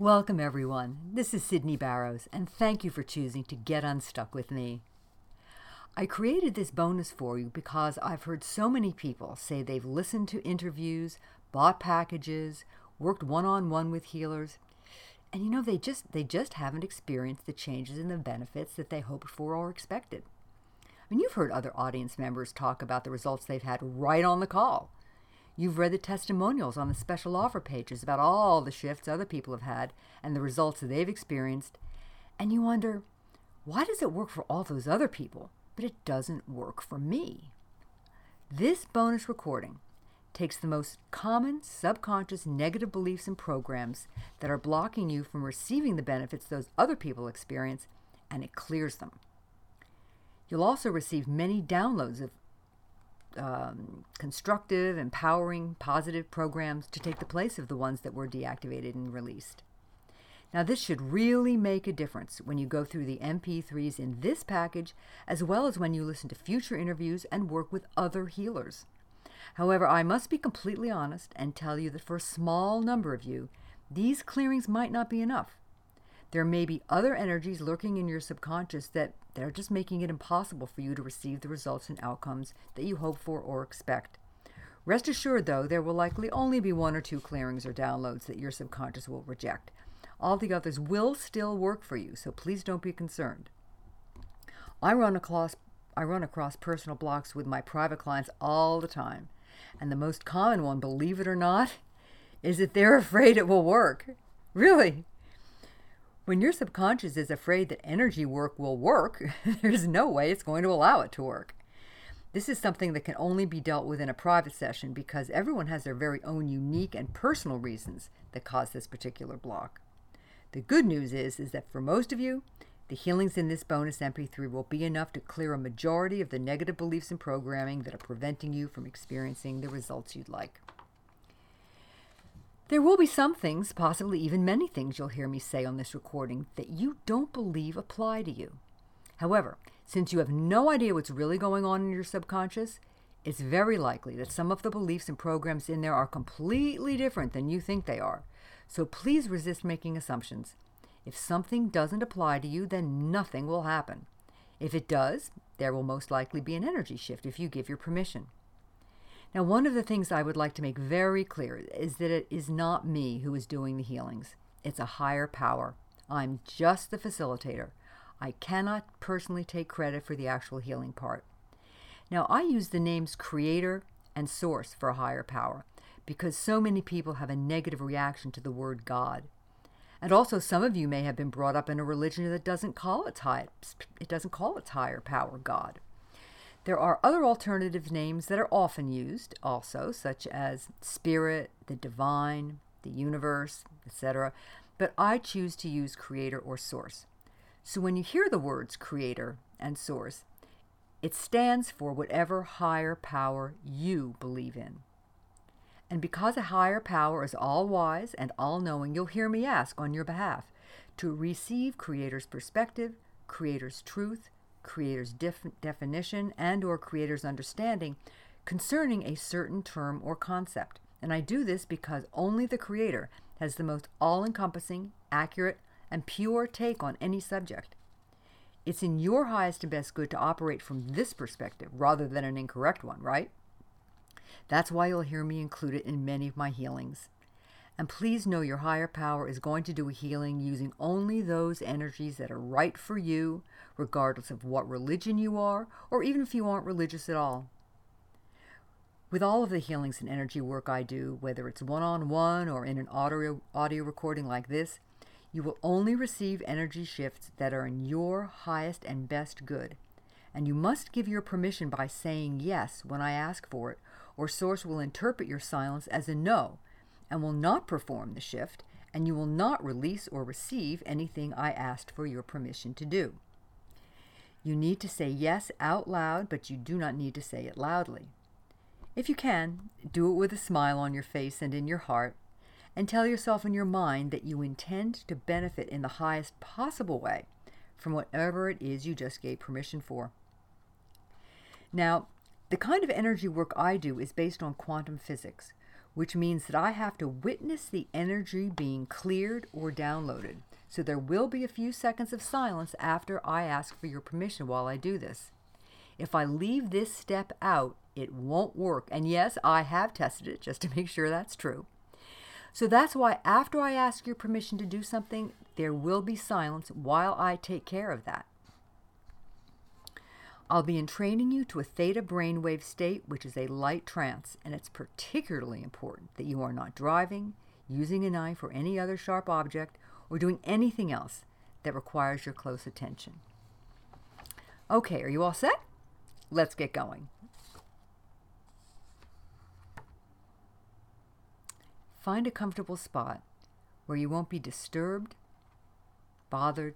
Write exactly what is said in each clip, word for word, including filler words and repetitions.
Welcome, everyone. This is Sydney Barrows, and thank you for choosing to get unstuck with me. I created this bonus for you because I've heard so many people say they've listened to interviews, bought packages, worked one-on-one with healers, and you know, they just they just haven't experienced the changes and the benefits that they hoped for or expected. I mean, you've heard other audience members talk about the results they've had right on the call. You've read the testimonials on the special offer pages about all the shifts other people have had and the results that they've experienced, and you wonder, why does it work for all those other people, but it doesn't work for me? This bonus recording takes the most common subconscious negative beliefs and programs that are blocking you from receiving the benefits those other people experience, and it clears them. You'll also receive many downloads of Um, constructive, empowering, positive programs to take the place of the ones that were deactivated and released. Now, this should really make a difference when you go through the M P threes in this package, as well as when you listen to future interviews and work with other healers. However, I must be completely honest and tell you that for a small number of you, these clearings might not be enough. There may be other energies lurking in your subconscious that they're just making it impossible for you to receive the results and outcomes that you hope for or expect. Rest assured, though, there will likely only be one or two clearings or downloads that your subconscious will reject. All the others will still work for you, so please don't be concerned. I run across, I run across personal blocks with my private clients all the time, and the most common one, believe it or not, is that they're afraid it will work. Really? When your subconscious is afraid that energy work will work, there's no way it's going to allow it to work. This is something that can only be dealt with in a private session because everyone has their very own unique and personal reasons that cause this particular block. The good news is, is that for most of you, the healings in this bonus M P three will be enough to clear a majority of the negative beliefs and programming that are preventing you from experiencing the results you'd like. There will be some things, possibly even many things you'll hear me say on this recording that you don't believe apply to you. However, since you have no idea what's really going on in your subconscious, it's very likely that some of the beliefs and programs in there are completely different than you think they are. So please resist making assumptions. If something doesn't apply to you, then nothing will happen. If it does, there will most likely be an energy shift if you give your permission. Now, one of the things I would like to make very clear is that it is not me who is doing the healings. It's a higher power. I'm just the facilitator. I cannot personally take credit for the actual healing part. Now, I use the names Creator and Source for a higher power because so many people have a negative reaction to the word God. And also, some of you may have been brought up in a religion that doesn't call its high, it doesn't call its higher power God. There are other alternative names that are often used also, such as Spirit, the Divine, the Universe, et cetera, but I choose to use Creator or Source. So when you hear the words Creator and Source, it stands for whatever higher power you believe in. And because a higher power is all-wise and all-knowing, you'll hear me ask on your behalf to receive Creator's perspective, Creator's truth, Creator's def- definition and or Creator's understanding concerning a certain term or concept. And I do this because only the Creator has the most all-encompassing, accurate, and pure take on any subject. It's in your highest and best good to operate from this perspective rather than an incorrect one, right? That's why you'll hear me include it in many of my healings. And please know your higher power is going to do a healing using only those energies that are right for you, regardless of what religion you are, or even if you aren't religious at all. With all of the healings and energy work I do, whether it's one-on-one or in an audio, audio recording like this, you will only receive energy shifts that are in your highest and best good. And you must give your permission by saying yes when I ask for it, or Source will interpret your silence as a no, and will not perform the shift, and you will not release or receive anything I asked for your permission to do. You need to say yes out loud, but you do not need to say it loudly. If you can, do it with a smile on your face and in your heart, and tell yourself in your mind that you intend to benefit in the highest possible way from whatever it is you just gave permission for. Now, the kind of energy work I do is based on quantum physics, which means that I have to witness the energy being cleared or downloaded. So there will be a few seconds of silence after I ask for your permission while I do this. If I leave this step out, it won't work. And yes, I have tested it just to make sure that's true. So that's why after I ask your permission to do something, there will be silence while I take care of that. I'll be entraining you to a theta brainwave state, which is a light trance, and it's particularly important that you are not driving, using a knife or any other sharp object, or doing anything else that requires your close attention. Okay, are you all set? Let's get going. Find a comfortable spot where you won't be disturbed, bothered,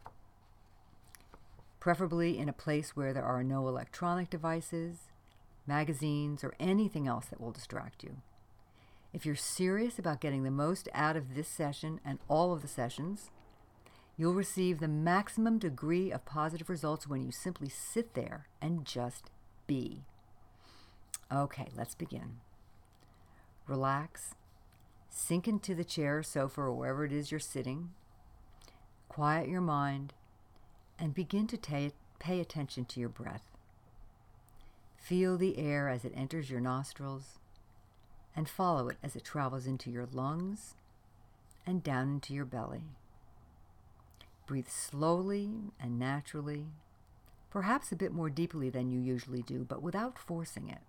preferably in a place where there are no electronic devices, magazines, or anything else that will distract you. If you're serious about getting the most out of this session and all of the sessions, you'll receive the maximum degree of positive results when you simply sit there and just be. Okay, let's begin. Relax. Sink into the chair or sofa or wherever it is you're sitting. Quiet your mind and begin to ta- pay attention to your breath. Feel the air as it enters your nostrils and follow it as it travels into your lungs and down into your belly. Breathe slowly and naturally, perhaps a bit more deeply than you usually do, but without forcing it.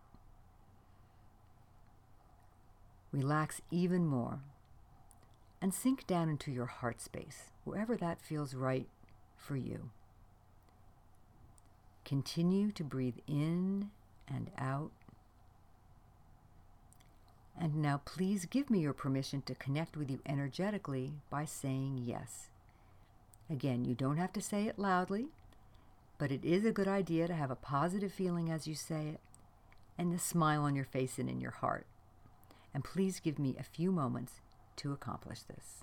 Relax even more and sink down into your heart space, wherever that feels right for you. Continue to breathe in and out. And now please give me your permission to connect with you energetically by saying yes. Again, you don't have to say it loudly, but it is a good idea to have a positive feeling as you say it and a smile on your face and in your heart. And please give me a few moments to accomplish this.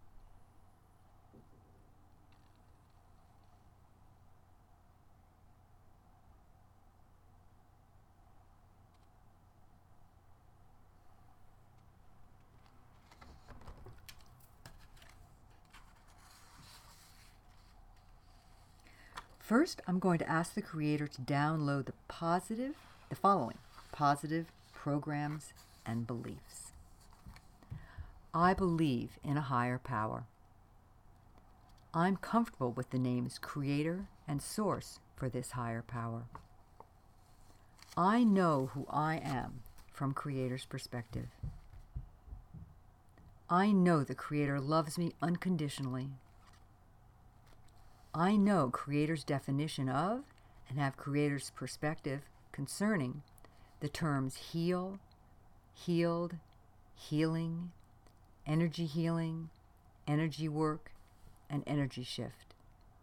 First, I'm going to ask the Creator to download the positive, the following positive programs and beliefs. I believe in a higher power. I'm comfortable with the names Creator and Source for this higher power. I know who I am from Creator's perspective. I know the Creator loves me unconditionally. I know Creator's definition of and have Creator's perspective concerning the terms heal, healed, healing, energy healing, energy work, and energy shift.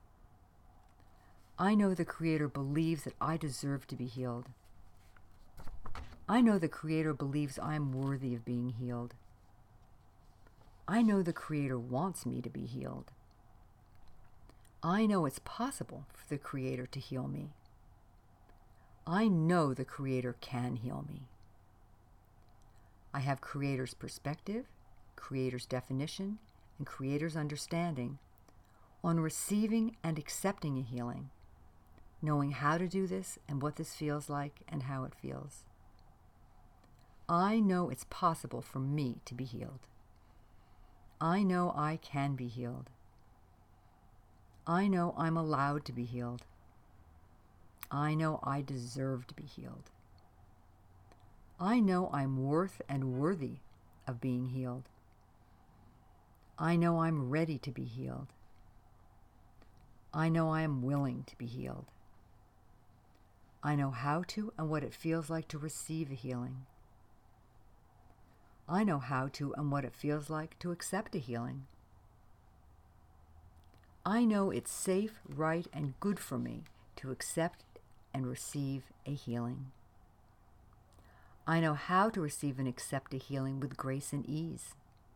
I know the Creator believes that I deserve to be healed. I know the Creator believes I am worthy of being healed. I know the Creator wants me to be healed. I know it's possible for the Creator to heal me. I know the Creator can heal me. I have Creator's perspective, Creator's definition, and Creator's understanding on receiving and accepting a healing, knowing how to do this and what this feels like and how it feels. I know it's possible for me to be healed. I know I can be healed. I know I'm allowed to be healed. I know I deserve to be healed. I know I'm worth and worthy of being healed. I know I'm ready to be healed. I know I am willing to be healed. I know how to and what it feels like to receive a healing. I know how to and what it feels like to accept a healing. I know it's safe, right, and good for me to accept and receive a healing. I know how to receive and accept a healing with grace and ease.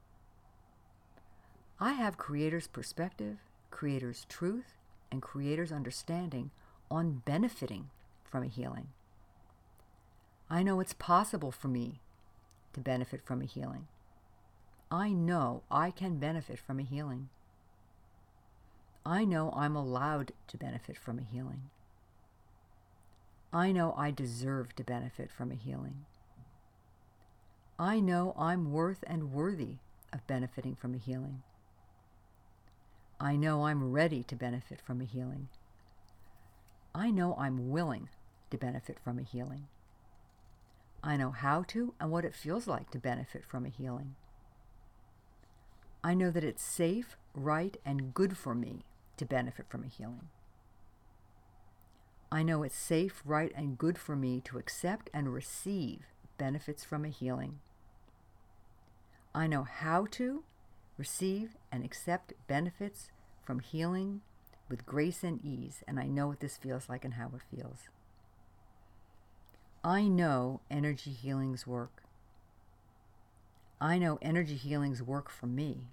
I have Creator's perspective, Creator's truth, and Creator's understanding on benefiting from a healing. I know it's possible for me to benefit from a healing. I know I can benefit from a healing. I know I'm allowed to benefit from a healing. I know I deserve to benefit from a healing. I know I'm worth and worthy of benefiting from a healing. I know I'm ready to benefit from a healing. I know I'm willing to benefit from a healing. I know how to and what it feels like to benefit from a healing. I know that it's safe, right, and good for me to benefit from a healing. I know it's safe, right, and good for me to accept and receive benefits from a healing. I know how to receive and accept benefits from healing with grace and ease, and I know what this feels like and how it feels. I know energy healings work. I know energy healings work for me.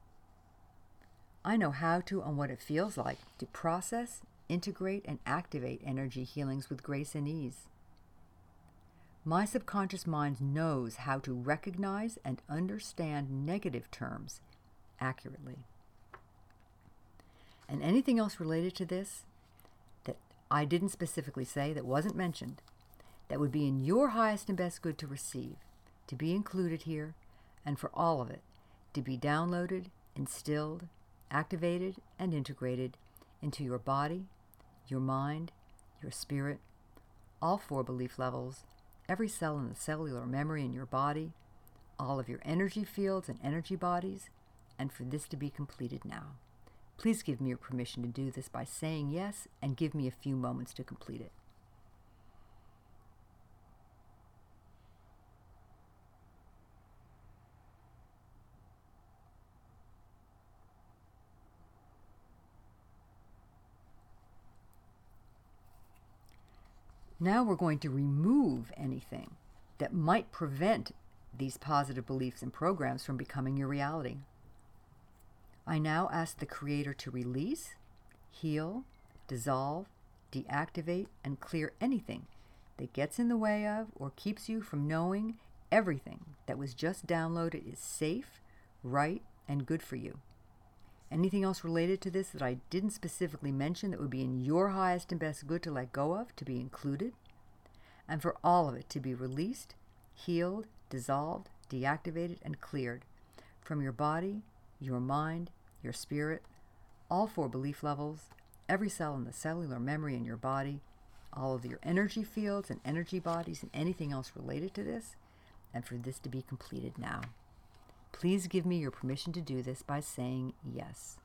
I know how to and what it feels like to process, integrate, and activate energy healings with grace and ease. My subconscious mind knows how to recognize and understand negative terms accurately. And anything else related to this that I didn't specifically say, that wasn't mentioned, that would be in your highest and best good to receive, to be included here, and for all of it to be downloaded, instilled, activated, and integrated into your body, your mind, your spirit, all four belief levels, every cell in the cellular memory in your body, all of your energy fields and energy bodies, and for this to be completed now. Please give me your permission to do this by saying yes, and give me a few moments to complete it. Now we're going to remove anything that might prevent these positive beliefs and programs from becoming your reality. I now ask the Creator to release, heal, dissolve, deactivate, and clear anything that gets in the way of or keeps you from knowing everything that was just downloaded is safe, right, and good for you. Anything else related to this that I didn't specifically mention that would be in your highest and best good to let go of, to be included, and for all of it to be released, healed, dissolved, deactivated, and cleared from your body, your mind, your spirit, all four belief levels, every cell in the cellular memory in your body, all of your energy fields and energy bodies, and anything else related to this, and for this to be completed now. Please give me your permission to do this by saying yes.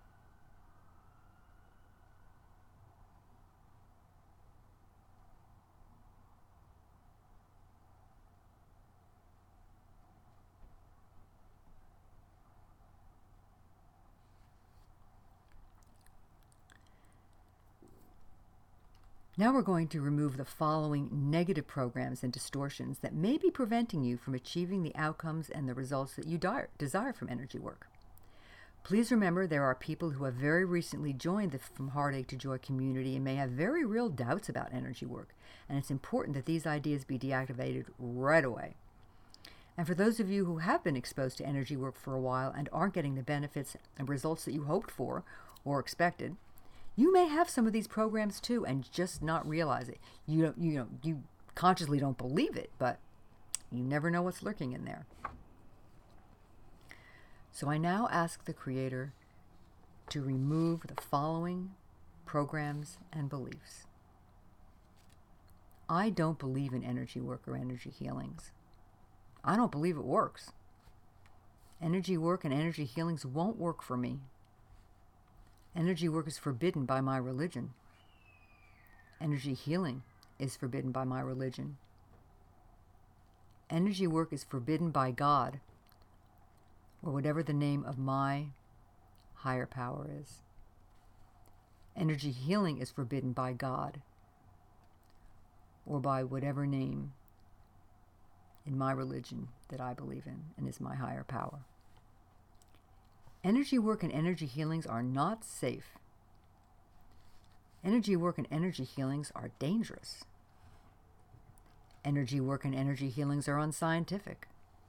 Now we're going to remove the following negative programs and distortions that may be preventing you from achieving the outcomes and the results that you desire from energy work. Please remember there are people who have very recently joined the From Heartache to Joy community and may have very real doubts about energy work, and it's important that these ideas be deactivated right away. And for those of you who have been exposed to energy work for a while and aren't getting the benefits and results that you hoped for or expected, you may have some of these programs too and just not realize it. You don't, you know, you consciously don't believe it, but you never know what's lurking in there. So I now ask the Creator to remove the following programs and beliefs. I don't believe in energy work or energy healings. I don't believe it works. Energy work and energy healings won't work for me. Energy work is forbidden by my religion. Energy healing is forbidden by my religion. Energy work is forbidden by God, or whatever the name of my higher power is. Energy healing is forbidden by God, or by whatever name in my religion that I believe in and is my higher power. Energy work and energy healings are not safe. Energy work and energy healings are dangerous. Energy work and energy healings are unscientific.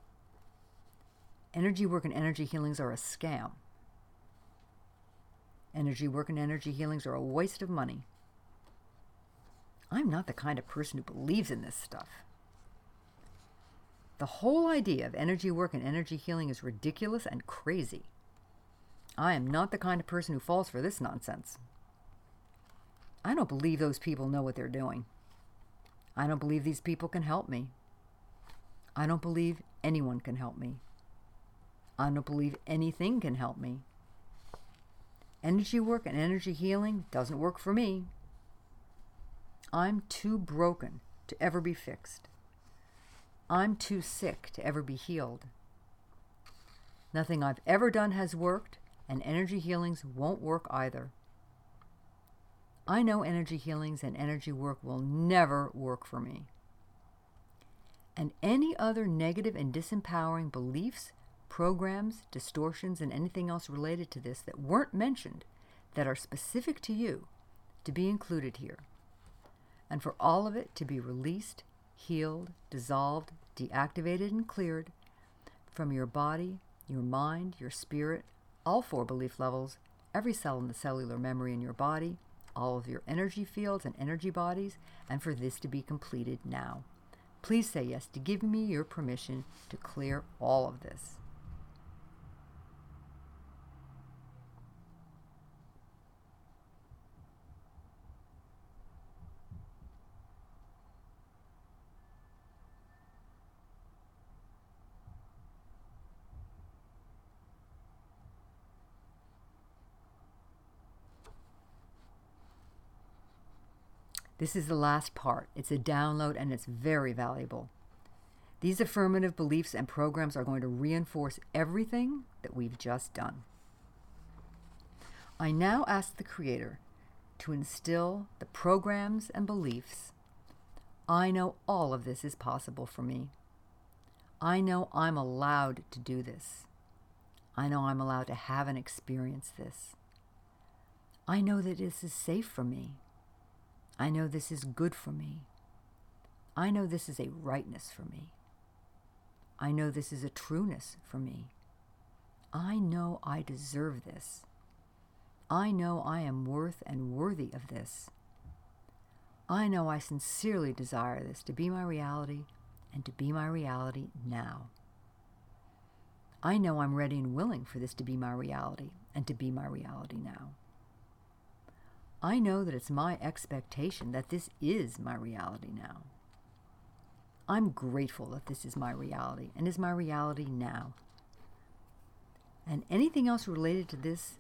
Energy work and energy healings are a scam. Energy work and energy healings are a waste of money. I'm not the kind of person who believes in this stuff. The whole idea of energy work and energy healing is ridiculous and crazy. I am not the kind of person who falls for this nonsense. I don't believe those people know what they're doing. I don't believe these people can help me. I don't believe anyone can help me. I don't believe anything can help me. Energy work and energy healing doesn't work for me. I'm too broken to ever be fixed. I'm too sick to ever be healed. Nothing I've ever done has worked, and energy healings won't work either. I know energy healings and energy work will never work for me. And any other negative and disempowering beliefs, programs, distortions, and anything else related to this that weren't mentioned, that are specific to you, to be included here. And for all of it to be released, healed, dissolved, deactivated, and cleared from your body, your mind, your spirit, all four belief levels, every cell in the cellular memory in your body, all of your energy fields and energy bodies, and for this to be completed now. Please say yes to giving me your permission to clear all of this. This is the last part. It's a download and it's very valuable. These affirmative beliefs and programs are going to reinforce everything that we've just done. I now ask the Creator to instill the programs and beliefs. I know all of this is possible for me. I know I'm allowed to do this. I know I'm allowed to have and experience this. I know that this is safe for me. I know this is good for me. I know this is a rightness for me. I know this is a trueness for me. I know I deserve this. I know I am worth and worthy of this. I know I sincerely desire this to be my reality and to be my reality now. I know I'm ready and willing for this to be my reality and to be my reality now. I know that it's my expectation that this is my reality now. I'm grateful that this is my reality and is my reality now. And anything else related to this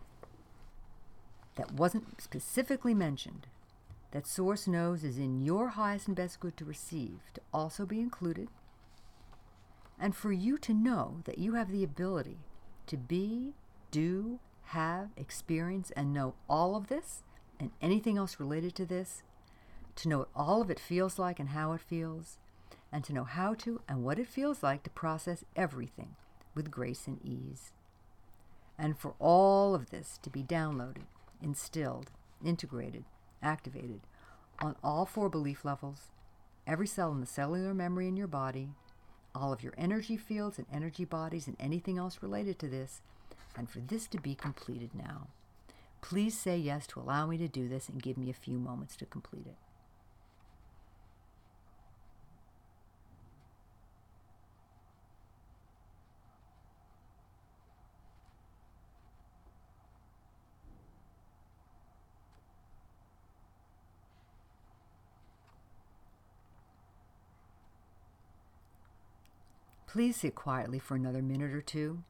that wasn't specifically mentioned, that Source knows is in your highest and best good to receive, to also be included, and for you to know that you have the ability to be, do, have, experience, and know all of this and anything else related to this, to know what all of it feels like and how it feels, and to know how to and what it feels like to process everything with grace and ease. And for all of this to be downloaded, instilled, integrated, activated on all four belief levels, every cell in the cellular memory in your body, all of your energy fields and energy bodies and anything else related to this, and for this to be completed now. Please say yes to allow me to do this and give me a few moments to complete it. Please sit quietly for another minute or two.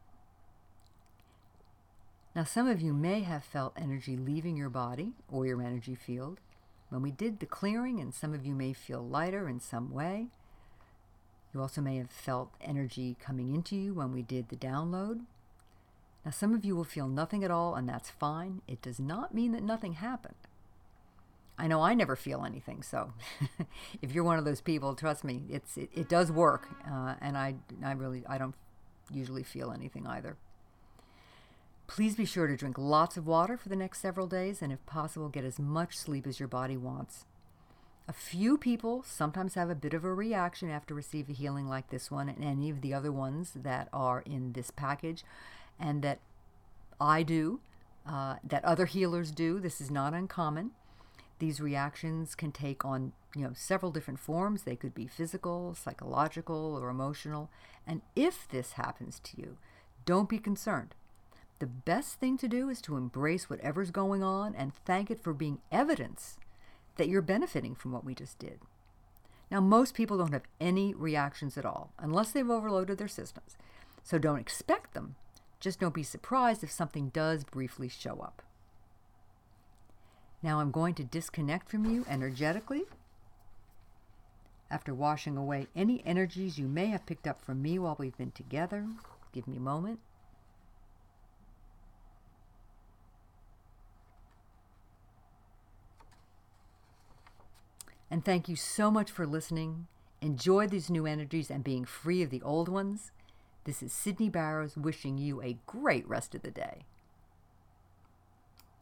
Now, some of you may have felt energy leaving your body or your energy field when we did the clearing, and some of you may feel lighter in some way. You also may have felt energy coming into you when we did the download. Now, some of you will feel nothing at all, and that's fine. It does not mean that nothing happened. I know I never feel anything, so if you're one of those people, trust me, it's it, it does work, uh, and I, I really I don't usually feel anything either. Please be sure to drink lots of water for the next several days, and if possible, get as much sleep as your body wants. A few people sometimes have a bit of a reaction after receiving a healing like this one and any of the other ones that are in this package, and that I do, uh, that other healers do. This is not uncommon. These reactions can take on, you know, several different forms. They could be physical, psychological, or emotional. And if this happens to you, don't be concerned. The best thing to do is to embrace whatever's going on and thank it for being evidence that you're benefiting from what we just did. Now, most people don't have any reactions at all, unless they've overloaded their systems. So don't expect them. Just don't be surprised if something does briefly show up. Now I'm going to disconnect from you energetically. After washing away any energies you may have picked up from me while we've been together. Give me a moment. And thank you so much for listening. Enjoy these new energies and being free of the old ones. This is Sydney Barrows wishing you a great rest of the day.